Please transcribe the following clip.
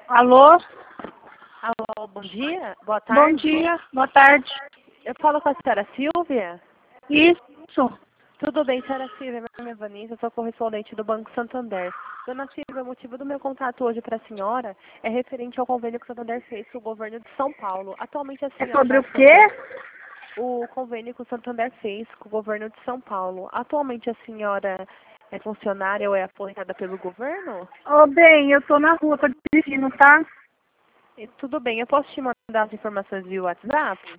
Alô? Alô, bom dia, boa tarde. Bom dia, boa tarde. Eu falo com a senhora Silvia. Isso. Tudo bem, senhora Silvia, meu nome é Vanessa, eu sou correspondente do Banco Santander. Dona Silvia, o motivo do meu contato hoje para a senhora é referente ao convênio que o Santander fez com o governo de São Paulo. Atualmente a É senhora... sobre o quê? O convênio que o Santander fez com o governo de São Paulo. Atualmente a senhora é funcionária ou é aposentada pelo governo? Ô, bem, eu tô na rua, tô dirigindo, tá? Tudo bem, eu posso te mandar as informações via WhatsApp?